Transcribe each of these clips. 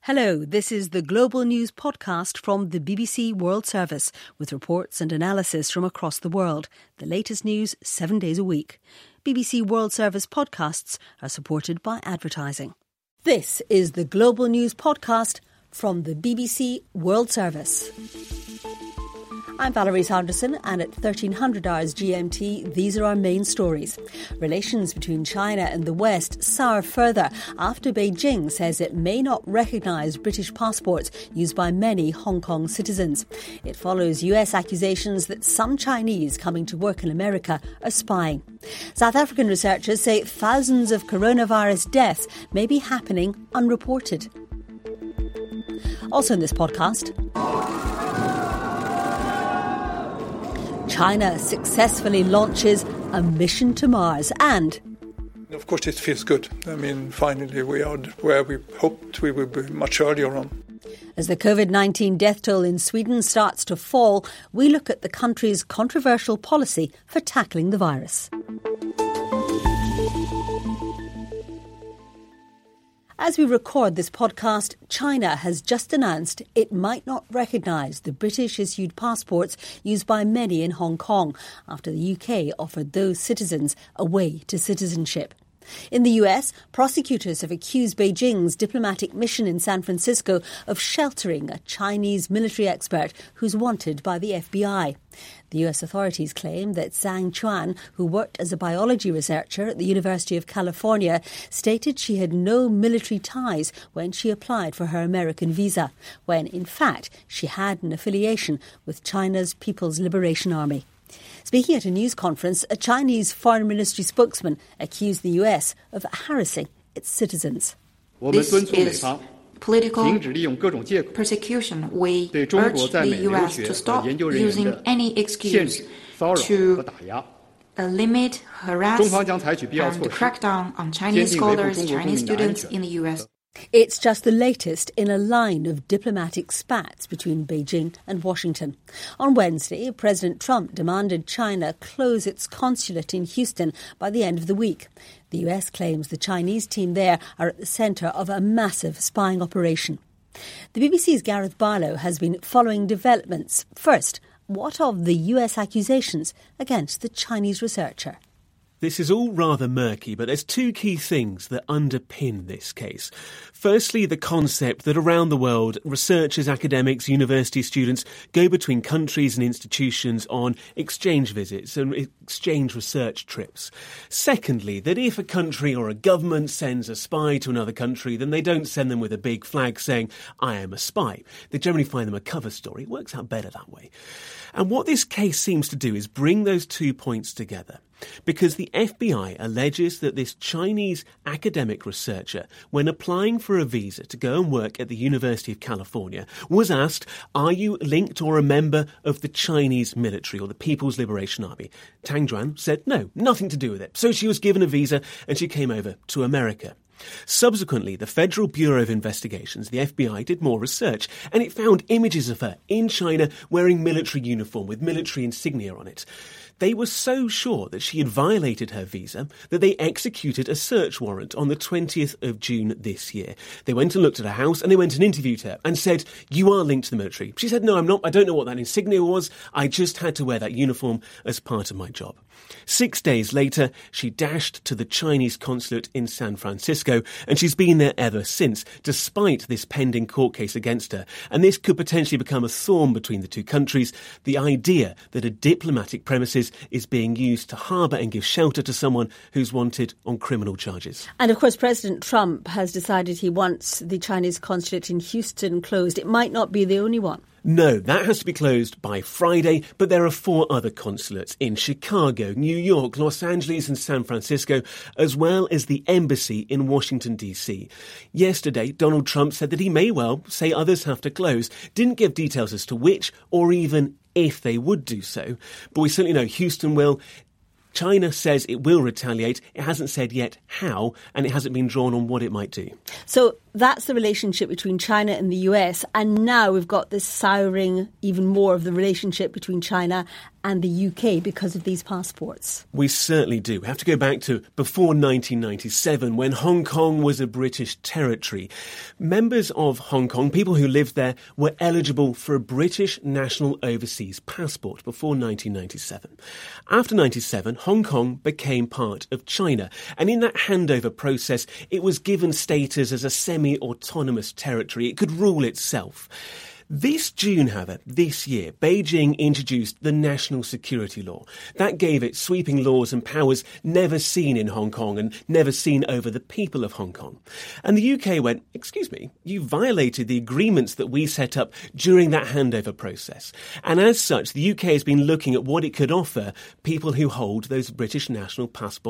Hello, this is the Global News podcast from the BBC World Service with reports and analysis from across the world. The latest news 7 days a week. BBC World Service podcasts are supported by advertising. This is the Global News podcast from the BBC World Service. I'm Valerie Sanderson, and at 1300 hours GMT, these are our main stories. Relations between China and the West sour further after Beijing says it may not recognise British passports used by many Hong Kong citizens. It follows US accusations that some Chinese coming to work in America are spying. South African researchers say thousands of coronavirus deaths may be happening unreported. Also in this podcast, China successfully launches a mission to Mars and... Of course it feels good. I mean, finally we are where we hoped we would be much earlier on. As the COVID-19 death toll in Sweden starts to fall, we look at the country's controversial policy for tackling the virus. As we record this podcast, China has just announced it might not recognise the British-issued passports used by many in Hong Kong after the UK offered those citizens a way to citizenship. In the US, prosecutors have accused Beijing's diplomatic mission in San Francisco of sheltering a Chinese military expert who's wanted by the FBI. The US authorities claim that Zhang Chuan, who worked as a biology researcher at the University of California, stated she had no military ties when she applied for her American visa, when in fact she had an affiliation with China's People's Liberation Army. Speaking at a news conference, a Chinese foreign ministry spokesman accused the US of harassing its citizens. This is political persecution. We urge the US to stop using any excuse to limit, harass and crack down on Chinese scholars, Chinese students in the US. It's just the latest in a line of diplomatic spats between Beijing and Washington. On Wednesday, President Trump demanded China close its consulate in Houston by the end of the week. The US claims the Chinese team there are at the centre of a massive spying operation. The BBC's Gareth Barlow has been following developments. First, what of the US accusations against the Chinese researcher? This is all rather murky, but there's two key things that underpin this case. Firstly, the concept that around the world, researchers, academics, university students go between countries and institutions on exchange visits and exchange research trips. Secondly, that if a country or a government sends a spy to another country, then they don't send them with a big flag saying, "I am a spy." They generally find them a cover story. It works out better that way. And what this case seems to do is bring those 2 points together. Because the FBI alleges that this Chinese academic researcher, when applying for a visa to go and work at the University of California, was asked, "Are you linked or a member of the Chinese military or the People's Liberation Army?" Zhang Chuan said no, nothing to do with it. So she was given a visa and she came over to America. Subsequently, the Federal Bureau of Investigations, the FBI, did more research and it found images of her in China wearing military uniform with military insignia on it. They were so sure that she had violated her visa that they executed a search warrant on the 20th of June this year. They went and looked at her house and they went and interviewed her and said, "You are linked to the military." She said, "No, I'm not. I don't know what that insignia was. I just had to wear that uniform as part of my job." 6 days later, she dashed to the Chinese consulate in San Francisco and she's been there ever since, despite this pending court case against her. And this could potentially become a thorn between the two countries, the idea that a diplomatic premises is being used to harbour and give shelter to someone who's wanted on criminal charges. And of course, President Trump has decided he wants the Chinese consulate in Houston closed. It might not be the only one. No, that has to be closed by Friday, but there are 4 other consulates in Chicago, New York, Los Angeles and San Francisco, as well as the embassy in Washington, D.C. Yesterday, Donald Trump said that he may well say others have to close, didn't give details as to which or even if they would do so. But we certainly know Houston will. China says it will retaliate. It hasn't said yet how, and it hasn't been drawn on what it might do. So that's the relationship between China and the US. And now we've got this souring even more of the relationship between China and the UK because of these passports. We certainly do. We have to go back to before 1997 when Hong Kong was a British territory. Members of Hong Kong, people who lived there, were eligible for a British national overseas passport before 1997. After 97, Hong Kong became part of China. And in that handover process, it was given status as a semi-autonomous territory. It could rule itself. This June, however, this year, Beijing introduced the National Security Law. That gave it sweeping laws and powers never seen in Hong Kong and never seen over the people of Hong Kong. And the UK went, excuse me, you violated the agreements that we set up during that handover process. And as such, the UK has been looking at what it could offer people who hold those British national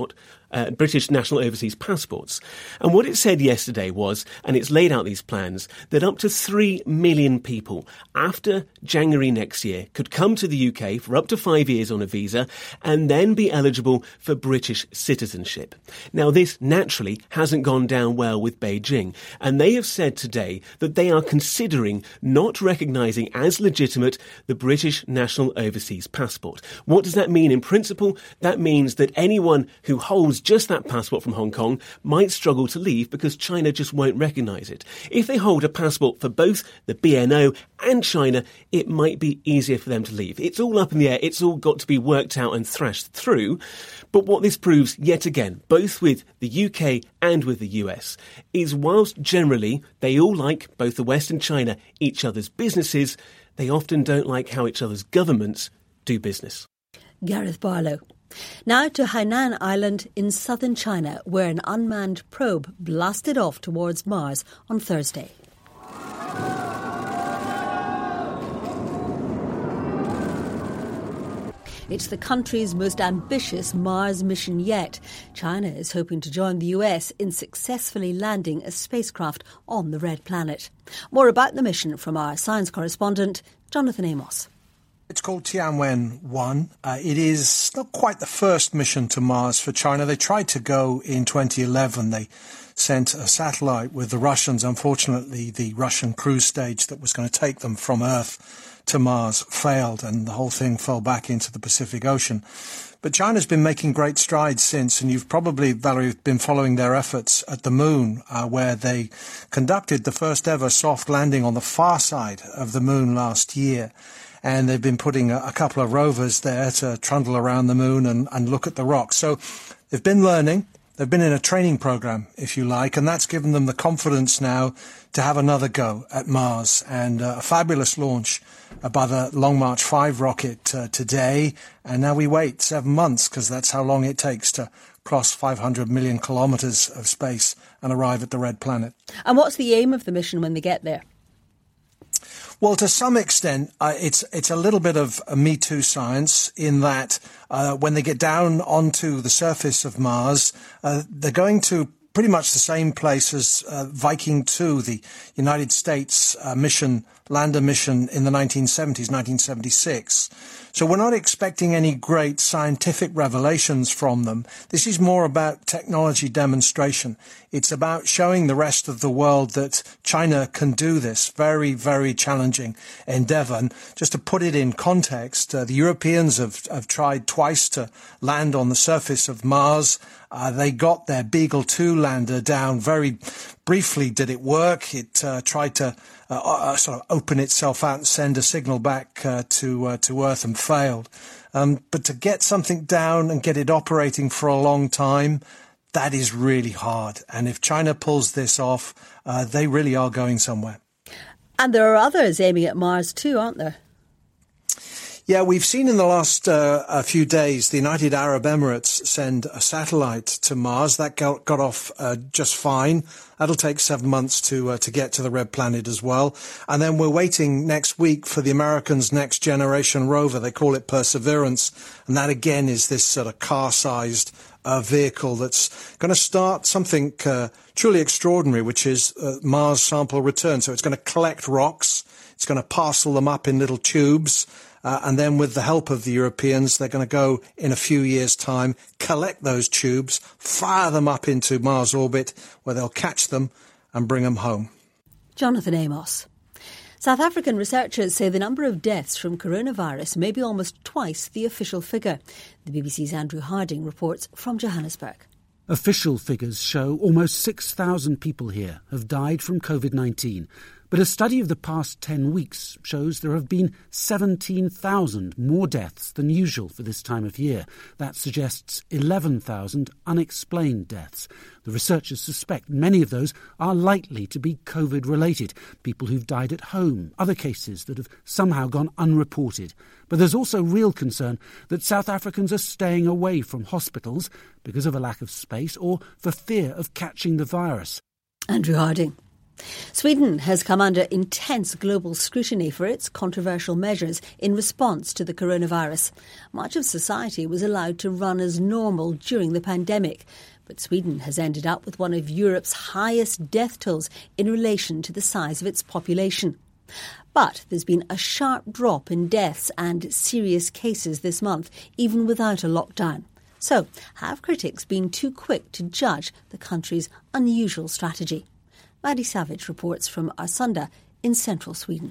overseas passports. And what it said yesterday was, and it's laid out these plans, that up to 3 million people after January next year could come to the UK for up to 5 years on a visa and then be eligible for British citizenship. Now, this naturally hasn't gone down well with Beijing, and they have said today that they are considering not recognising as legitimate the British national overseas passport. What does that mean in principle? That means that anyone who holds just that passport from Hong Kong might struggle to leave because China just won't recognise it. If they hold a passport for both the BNO and China, it might be easier for them to leave. It's all up in the air. It's all got to be worked out and thrashed through. But what this proves, yet again, both with the UK and with the US, is whilst generally they all like, both the West and China, each other's businesses, they often don't like how each other's governments do business. Gareth Barlow. Now to Hainan Island in southern China, where an unmanned probe blasted off towards Mars on Thursday. It's the country's most ambitious Mars mission yet. China is hoping to join the US in successfully landing a spacecraft on the Red Planet. More about the mission from our science correspondent, Jonathan Amos. It's called Tianwen-1. It is not quite the first mission to Mars for China. They tried to go in 2011. They sent a satellite with the Russians. Unfortunately, the Russian cruise stage that was going to take them from Earth to Mars failed, and the whole thing fell back into the Pacific Ocean. But China's been making great strides since, and you've probably, Valerie, been following their efforts at the moon, where they conducted the first ever soft landing on the far side of the moon last year. And they've been putting a couple of rovers there to trundle around the moon and look at the rocks. So they've been learning. They've been in a training program, if you like, and that's given them the confidence now to have another go at Mars. And a fabulous launch by the Long March 5 rocket today. And now we wait 7 months, because that's how long it takes to cross 500 million kilometres of space and arrive at the Red Planet. And what's the aim of the mission when they get there? Well, to some extent, it's a little bit of a Me Too science in that when they get down onto the surface of Mars, they're going to pretty much the same place as Viking 2, the United States lander mission in the 1970s, 1976. So we're not expecting any great scientific revelations from them. This is more about technology demonstration. It's about showing the rest of the world that China can do this very, very challenging endeavor. And just to put it in context, the Europeans have tried twice to land on the surface of Mars. They got their Beagle 2 lander down. Very briefly did it work. It tried to sort of open itself out and send a signal back to Earth and failed. But to get something down and get it operating for a long time, that is really hard. And if China pulls this off, they really are going somewhere. And there are others aiming at Mars too, aren't there? Yeah, we've seen in the last a few days the United Arab Emirates send a satellite to Mars. That got off just fine. That'll take 7 months to get to the Red Planet as well. And then we're waiting next week for the Americans' next generation rover. They call it Perseverance. And that again is this sort of car-sized vehicle that's going to start something truly extraordinary, which is Mars sample return. So it's going to collect rocks. It's going to parcel them up in little tubes. And then with the help of the Europeans, they're going to go in a few years' time, collect those tubes, fire them up into Mars orbit, where they'll catch them, and bring them home. Jonathan Amos. South African researchers say the number of deaths from coronavirus may be almost twice the official figure. The BBC's Andrew Harding reports from Johannesburg. Official figures show almost 6,000 people here have died from COVID-19. But a study of the past 10 weeks shows there have been 17,000 more deaths than usual for this time of year. That suggests 11,000 unexplained deaths. The researchers suspect many of those are likely to be COVID-related, people who've died at home, other cases that have somehow gone unreported. But there's also real concern that South Africans are staying away from hospitals because of a lack of space or for fear of catching the virus. Andrew Harding. Sweden has come under intense global scrutiny for its controversial measures in response to the coronavirus. Much of society was allowed to run as normal during the pandemic, but Sweden has ended up with one of Europe's highest death tolls in relation to the size of its population. But there's been a sharp drop in deaths and serious cases this month, even without a lockdown. So, have critics been too quick to judge the country's unusual strategy? Maddie Savage reports from Arsunda in central Sweden.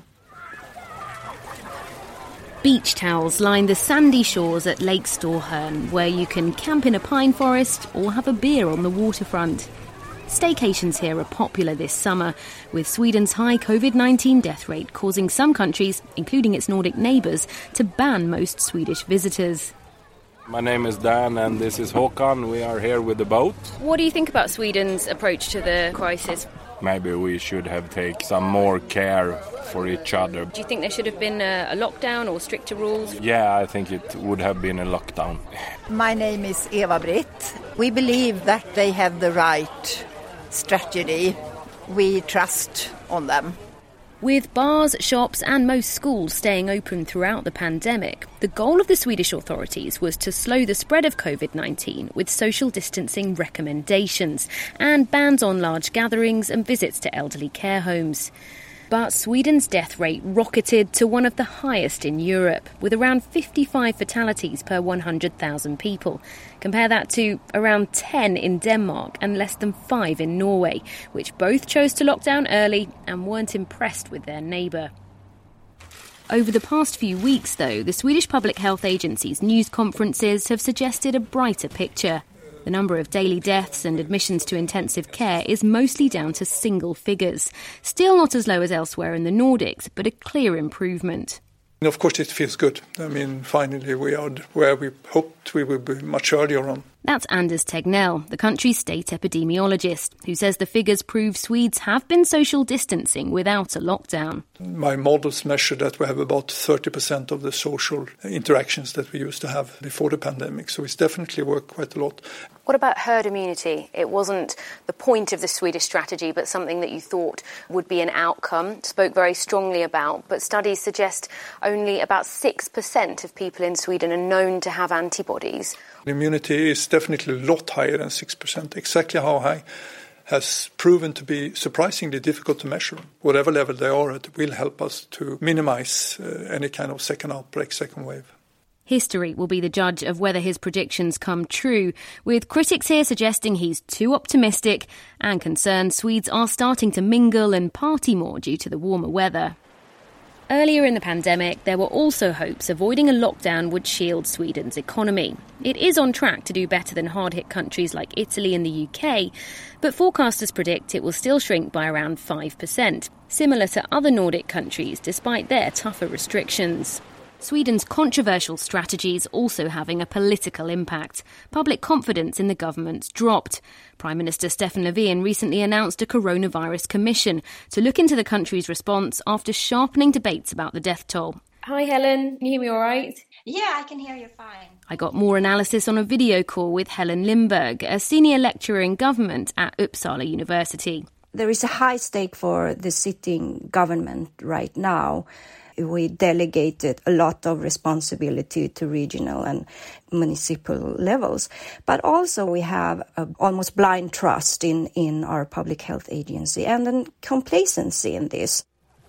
Beach towels line the sandy shores at Lake Storhörn, where you can camp in a pine forest or have a beer on the waterfront. Staycations here are popular this summer, with Sweden's high COVID-19 death rate causing some countries, including its Nordic neighbours, to ban most Swedish visitors. My name is Dan and this is Håkan. We are here with the boat. What do you think about Sweden's approach to the crisis? Maybe we should have taken some more care for each other. Do you think there should have been a lockdown or stricter rules? Yeah, I think it would have been a lockdown. My name is Eva-Britt. We believe that they have the right strategy. We trust on them. With bars, shops and most schools staying open throughout the pandemic, the goal of the Swedish authorities was to slow the spread of COVID-19 with social distancing recommendations and bans on large gatherings and visits to elderly care homes. But Sweden's death rate rocketed to one of the highest in Europe, with around 55 fatalities per 100,000 people. Compare that to around 10 in Denmark and less than 5 in Norway, which both chose to lock down early and weren't impressed with their neighbour. Over the past few weeks, though, the Swedish Public Health Agency's news conferences have suggested a brighter picture. The number of daily deaths and admissions to intensive care is mostly down to single figures. Still not as low as elsewhere in the Nordics, but a clear improvement. Of course, it feels good. I mean, finally we are where we hoped we would be much earlier on. That's Anders Tegnell, the country's state epidemiologist, who says the figures prove Swedes have been social distancing without a lockdown. My models measure that we have about 30% of the social interactions that we used to have before the pandemic. So it's definitely worked quite a lot. What about herd immunity? It wasn't the point of the Swedish strategy, but something that you thought would be an outcome, spoke very strongly about. But studies suggest only about 6% of people in Sweden are known to have antibodies. Immunity is definitely a lot higher than 6%. Exactly how high has proven to be surprisingly difficult to measure. Whatever level they are at will help us to minimize any kind of second outbreak, second wave. History will be the judge of whether his predictions come true, with critics here suggesting he's too optimistic and concerned Swedes are starting to mingle and party more due to the warmer weather. Earlier in the pandemic, there were also hopes avoiding a lockdown would shield Sweden's economy. It is on track to do better than hard-hit countries like Italy and the UK, but forecasters predict it will still shrink by around 5%, similar to other Nordic countries despite their tougher restrictions. Sweden's controversial strategy is also having a political impact. Public confidence in the government's dropped. Prime Minister Stefan Löfven recently announced a coronavirus commission to look into the country's response after sharpening debates about the death toll. Hi Helen, can you hear me all right? Yeah, I can hear you fine. I got more analysis on a video call with Helen Lindberg, a senior lecturer in government at Uppsala University. There is a high stake for the sitting government right now. We delegated a lot of responsibility to regional and municipal levels. But also we have almost blind trust in our public health agency and then complacency in this.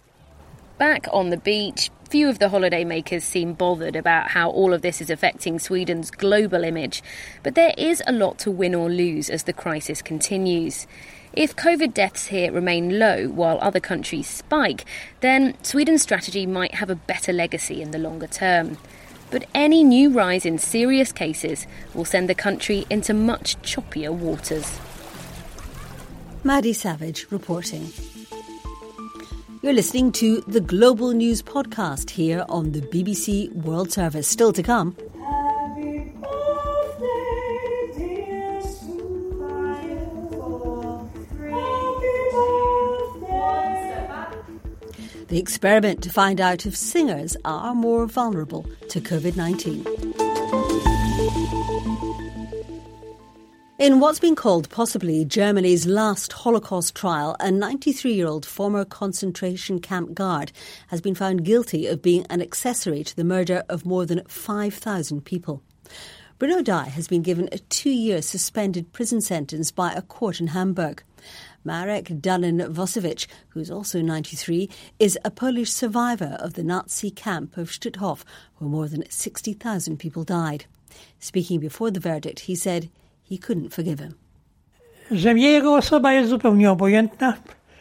Back on the beach, few of the holidaymakers seem bothered about how all of this is affecting Sweden's global image. But there is a lot to win or lose as the crisis continues. If COVID deaths here remain low while other countries spike, then Sweden's strategy might have a better legacy in the longer term. But any new rise in serious cases will send the country into much choppier waters. Maddie Savage reporting. You're listening to the Global News Podcast here on the BBC World Service. Still to come. The experiment to find out if singers are more vulnerable to COVID-19. In what's been called possibly Germany's last Holocaust trial, a 93-year-old former concentration camp guard has been found guilty of being an accessory to the murder of more than 5,000 people. Bruno Dai has been given a 2-year suspended prison sentence by a court in Hamburg. Marek Danin-Wosowicz, who's also 93, is a Polish survivor of the Nazi camp of Stutthof, where more than 60,000 people died. Speaking before the verdict, he said he couldn't forgive him. Że jego osoba jest zupełnie obojętna.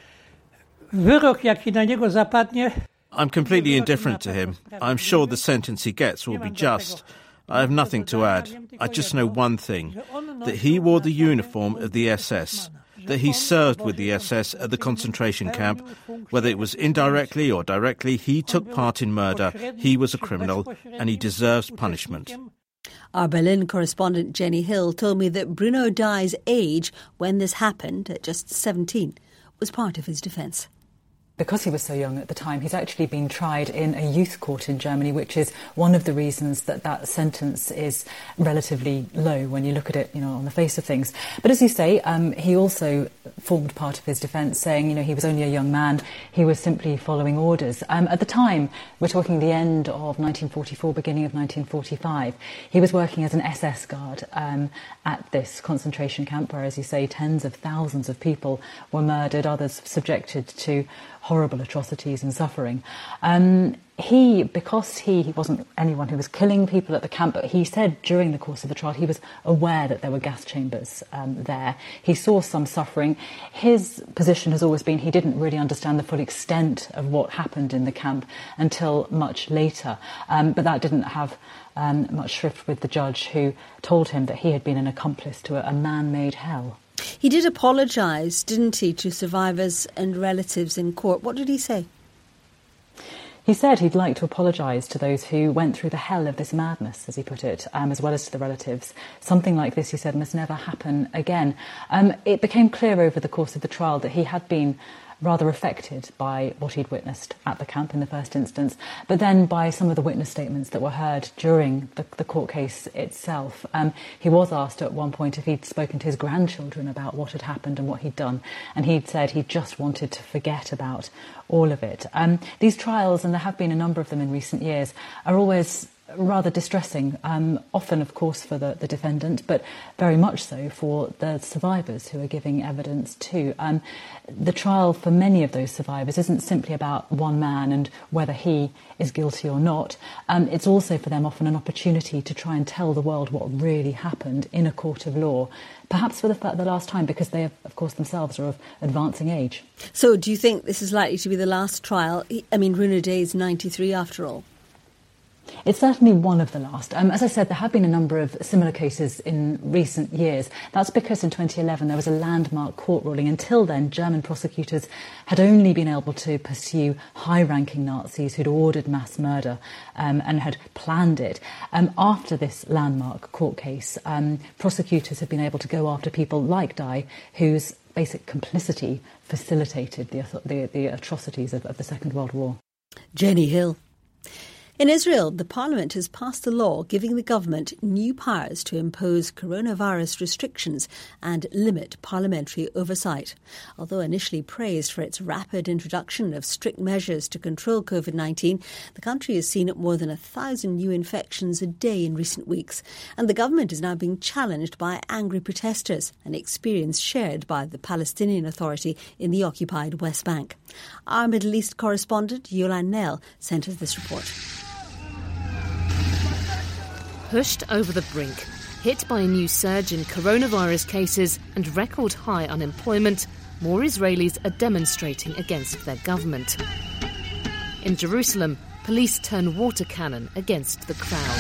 Wyrok, jaki na niego zapadnie. I'm completely indifferent to him. I'm sure the sentence he gets will be just. I have nothing to add. I just know one thing, that he wore the uniform of the SS, that he served with the SS at the concentration camp. Whether it was indirectly or directly, he took part in murder. He was a criminal and he deserves punishment. Our Berlin correspondent Jenny Hill told me that Bruno Dai's age when this happened, at just 17, was part of his defence. Because he was so young at the time, he's actually been tried in a youth court in Germany, which is one of the reasons that sentence is relatively low when you look at it, on the face of things. But as you say, he also formed part of his defence, saying, he was only a young man. He was simply following orders. At the time, we're talking the end of 1944, beginning of 1945, he was working as an SS guard at this concentration camp where, as you say, tens of thousands of people were murdered, others subjected to horrible atrocities and suffering. Because he wasn't anyone who was killing people at the camp, but he said during the course of the trial he was aware that there were gas chambers there. He saw some suffering. His position has always been he didn't really understand the full extent of what happened in the camp until much later. But that didn't have much shrift with the judge, who told him that he had been an accomplice to a man-made hell. He did apologise, didn't he, to survivors and relatives in court. What did he say? He said he'd like to apologise to those who went through the hell of this madness, as he put it, as well as to the relatives. Something like this, he said, must never happen again. It became clear over the course of the trial that he had been rather affected by what he'd witnessed at the camp in the first instance, but then by some of the witness statements that were heard during the court case itself. He was asked at one point if he'd spoken to his grandchildren about what had happened and what he'd done, and he'd said he just wanted to forget about all of it. These trials, and there have been a number of them in recent years, are always rather distressing, often, of course, for the defendant, but very much so for the survivors who are giving evidence too. The trial for many of those survivors isn't simply about one man and whether he is guilty or not. It's also for them often an opportunity to try and tell the world what really happened in a court of law, perhaps for the last time, because they, of course, themselves are of advancing age. So do you think this is likely to be the last trial? I mean, Bruno Dai is 93 after all. It's certainly one of the last. As I said, there have been a number of similar cases in recent years. That's because in 2011 there was a landmark court ruling. Until then, German prosecutors had only been able to pursue high-ranking Nazis who'd ordered mass murder and had planned it. After this landmark court case, prosecutors have been able to go after people like Dai, whose basic complicity facilitated the atrocities of the Second World War. Jenny Hill. In Israel, the parliament has passed a law giving the government new powers to impose coronavirus restrictions and limit parliamentary oversight. Although initially praised for its rapid introduction of strict measures to control COVID-19, the country has seen more than 1,000 new infections a day in recent weeks, and the government is now being challenged by angry protesters, an experience shared by the Palestinian Authority in the occupied West Bank. Our Middle East correspondent, Yolan Nell, sent us this report. Pushed over the brink, hit by a new surge in coronavirus cases and record high unemployment, more Israelis are demonstrating against their government. In Jerusalem, police turn water cannon against the crowd.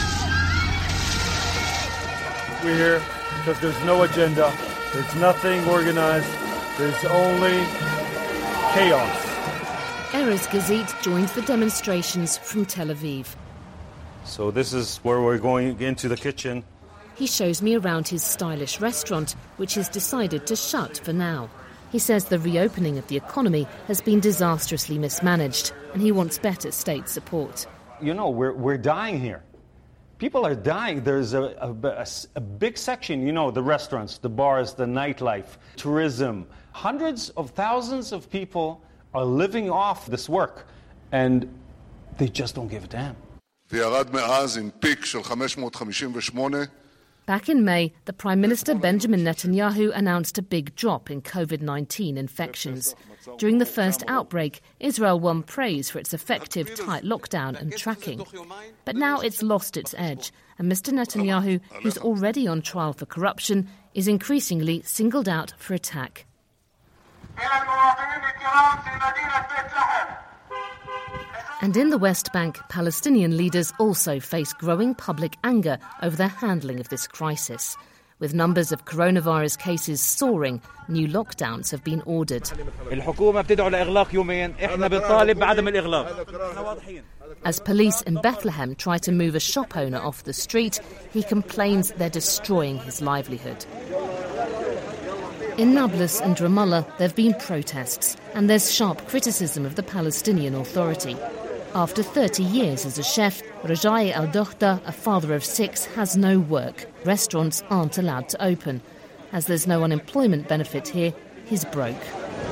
We're here because there's no agenda, there's nothing organised, there's only chaos. Erez Gazit joins the demonstrations from Tel Aviv. So this is where we're going into the kitchen. He shows me around his stylish restaurant, which he's decided to shut for now. He says the reopening of the economy has been disastrously mismanaged, and he wants better state support. You know, we're dying here. People are dying. There's a big section, you know, the restaurants, the bars, the nightlife, tourism. Hundreds of thousands of people are living off this work, and they just don't give a damn. Back in May, the Prime Minister Benjamin Netanyahu announced a big drop in COVID-19 infections. During the first outbreak, Israel won praise for its effective tight lockdown and tracking. But now it's lost its edge, and Mr. Netanyahu, who's already on trial for corruption, is increasingly singled out for attack. And in the West Bank, Palestinian leaders also face growing public anger over their handling of this crisis. With numbers of coronavirus cases soaring, new lockdowns have been ordered. As police in Bethlehem try to move a shop owner off the street, he complains they're destroying his livelihood. In Nablus and Ramallah, there have been protests, and there's sharp criticism of the Palestinian Authority. After 30 years as a chef, Rajai Al-Dokhta, a father of 6, has no work. Restaurants aren't allowed to open. As there's no unemployment benefit here, he's broke.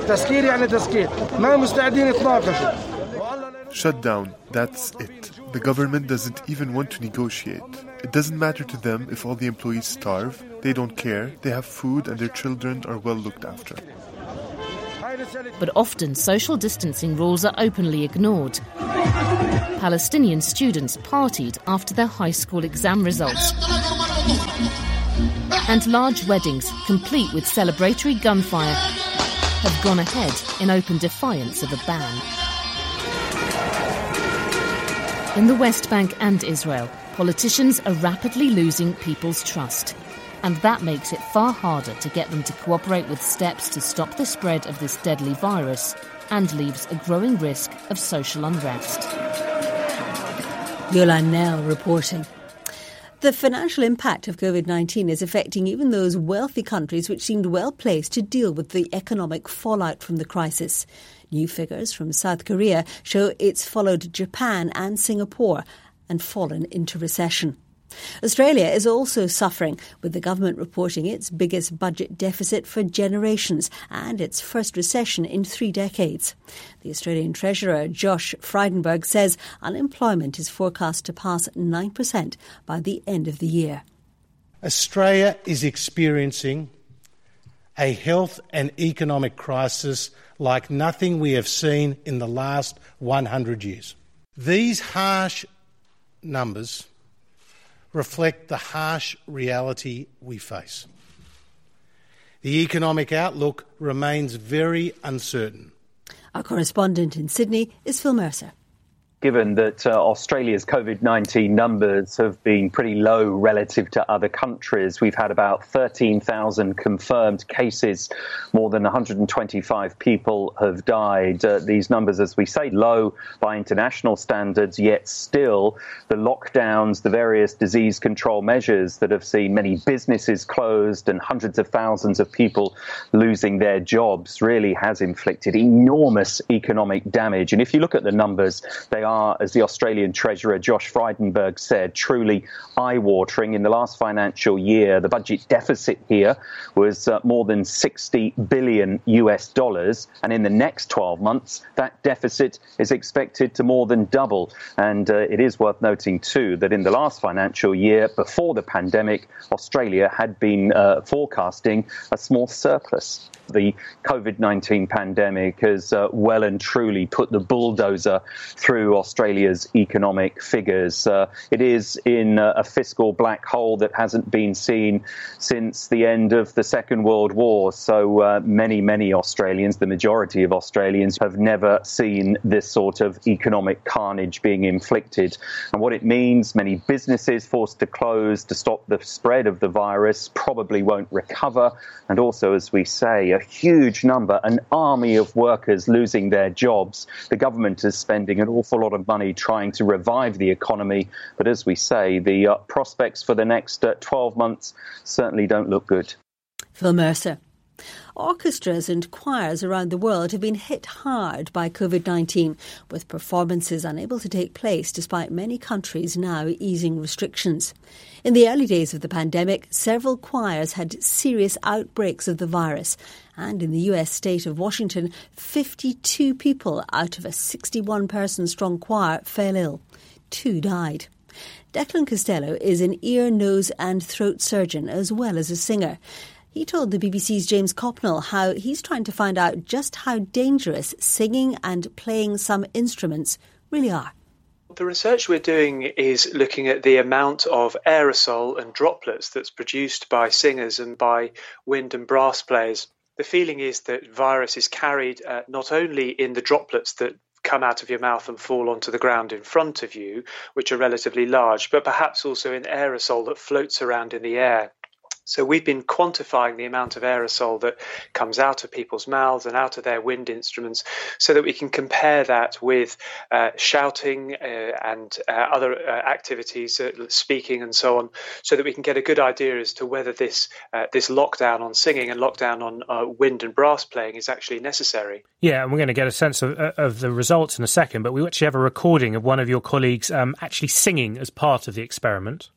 Shut down, that's it. The government doesn't even want to negotiate. It doesn't matter to them if all the employees starve. They don't care. They have food and their children are well looked after. But often social distancing rules are openly ignored. Palestinian students partied after their high school exam results. And large weddings, complete with celebratory gunfire, have gone ahead in open defiance of a ban. In the West Bank and Israel, politicians are rapidly losing people's trust. And that makes it far harder to get them to cooperate with steps to stop the spread of this deadly virus, and leaves a growing risk of social unrest. Yolande Nell reporting. The financial impact of COVID-19 is affecting even those wealthy countries which seemed well placed to deal with the economic fallout from the crisis. New figures from South Korea show it's followed Japan and Singapore and fallen into recession. Australia is also suffering, with the government reporting its biggest budget deficit for generations and its first recession in 3 decades. The Australian Treasurer, Josh Frydenberg, says unemployment is forecast to pass 9% by the end of the year. Australia is experiencing a health and economic crisis like nothing we have seen in the last 100 years. These harsh numbers reflect the harsh reality we face. The economic outlook remains very uncertain. Our correspondent in Sydney is Phil Mercer. Given that Australia's COVID-19 numbers have been pretty low relative to other countries, we've had about 13,000 confirmed cases. More than 125 people have died. These numbers, as we say, low by international standards, yet still the lockdowns, the various disease control measures that have seen many businesses closed and hundreds of thousands of people losing their jobs really has inflicted enormous economic damage. And if you look at the numbers, they are, as the Australian Treasurer Josh Frydenberg said, truly eye-watering. In the last financial year, the budget deficit here was more than $60 billion US, and in the next 12 months, that deficit is expected to more than double. And it is worth noting, too, that in the last financial year, before the pandemic, Australia had been forecasting a small surplus. The COVID-19 pandemic has well and truly put the bulldozer through Australia's economic figures. It is in a fiscal black hole that hasn't been seen since the end of the Second World War. So many Australians, the majority of Australians, have never seen this sort of economic carnage being inflicted. And what it means, many businesses forced to close to stop the spread of the virus, probably won't recover. And also, as we say, a huge number, an army of workers losing their jobs. The government is spending an awful lot of money trying to revive the economy. But as we say, the prospects for the next 12 months certainly don't look good. Phil Mercer. Orchestras and choirs around the world have been hit hard by COVID-19, with performances unable to take place despite many countries now easing restrictions. In the early days of the pandemic, several choirs had serious outbreaks of the virus. And in the US state of Washington, 52 people out of a 61-person strong choir fell ill. 2 died. Declan Costello is an ear, nose and throat surgeon as well as a singer. He told the BBC's James Copnell how he's trying to find out just how dangerous singing and playing some instruments really are. The research we're doing is looking at the amount of aerosol and droplets that's produced by singers and by wind and brass players. The feeling is that virus is carried not only in the droplets that come out of your mouth and fall onto the ground in front of you, which are relatively large, but perhaps also in aerosol that floats around in the air. So we've been quantifying the amount of aerosol that comes out of people's mouths and out of their wind instruments so that we can compare that with shouting and other activities, speaking and so on, so that we can get a good idea as to whether this lockdown on singing and lockdown on wind and brass playing is actually necessary. Yeah, and we're going to get a sense of the results in a second, but we actually have a recording of one of your colleagues actually singing as part of the experiment.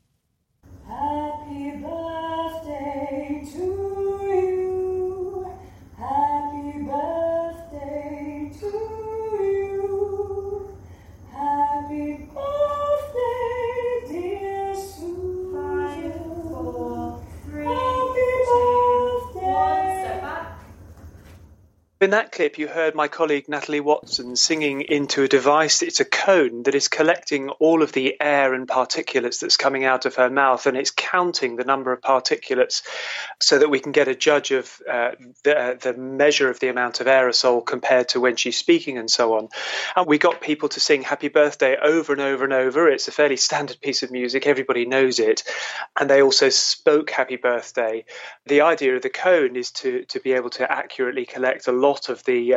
In that clip, you heard my colleague Natalie Watson singing into a device. It's a cone that is collecting all of the air and particulates that's coming out of her mouth, and it's counting the number of particulates so that we can get a judge of the measure of the amount of aerosol compared to when she's speaking and so on. And we got people to sing Happy Birthday over and over and over. It's a fairly standard piece of music. Everybody knows it. And they also spoke Happy Birthday. The idea of the cone is to be able to accurately collect a lot of the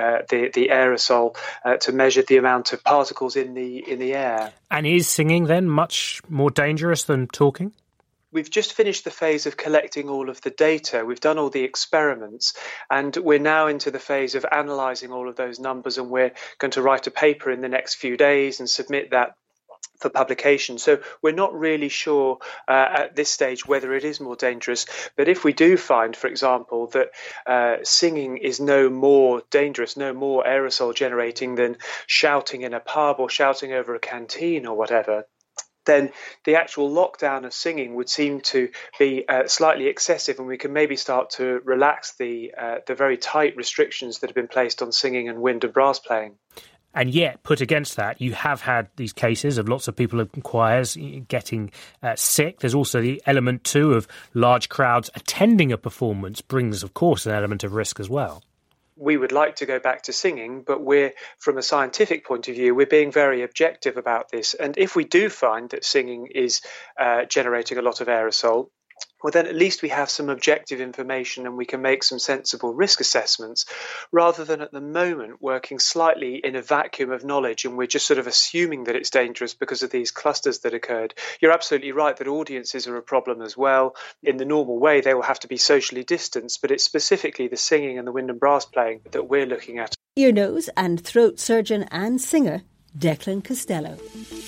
aerosol to measure the amount of particles in the air. And is singing then much more dangerous than talking? We've just finished the phase of collecting all of the data. We've done all the experiments, and we're now into the phase of analysing all of those numbers, and we're going to write a paper in the next few days and submit that for publication. So we're not really sure at this stage whether it is more dangerous. But if we do find, for example, that singing is no more dangerous, no more aerosol generating than shouting in a pub or shouting over a canteen or whatever, then the actual lockdown of singing would seem to be slightly excessive, and we can maybe start to relax the very tight restrictions that have been placed on singing and wind and brass playing. And yet, put against that, you have had these cases of lots of people in choirs getting sick. There's also the element, too, of large crowds attending a performance brings, of course, an element of risk as well. We would like to go back to singing, but from a scientific point of view, we're being very objective about this. And if we do find that singing is generating a lot of aerosol, well, then at least we have some objective information and we can make some sensible risk assessments, rather than at the moment working slightly in a vacuum of knowledge and we're just sort of assuming that it's dangerous because of these clusters that occurred. You're absolutely right that audiences are a problem as well. In the normal way, they will have to be socially distanced, but it's specifically the singing and the wind and brass playing that we're looking at. Ear, nose and throat surgeon and singer Declan Costello.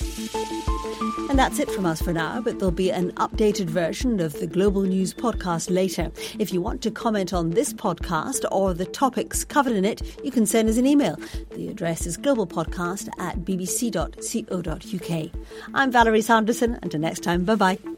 And that's it from us for now, but there'll be an updated version of the Global News podcast later. If you want to comment on this podcast or the topics covered in it, you can send us an email. The address is globalpodcast@bbc.co.uk. I'm Valerie Sanderson, until next time, bye-bye.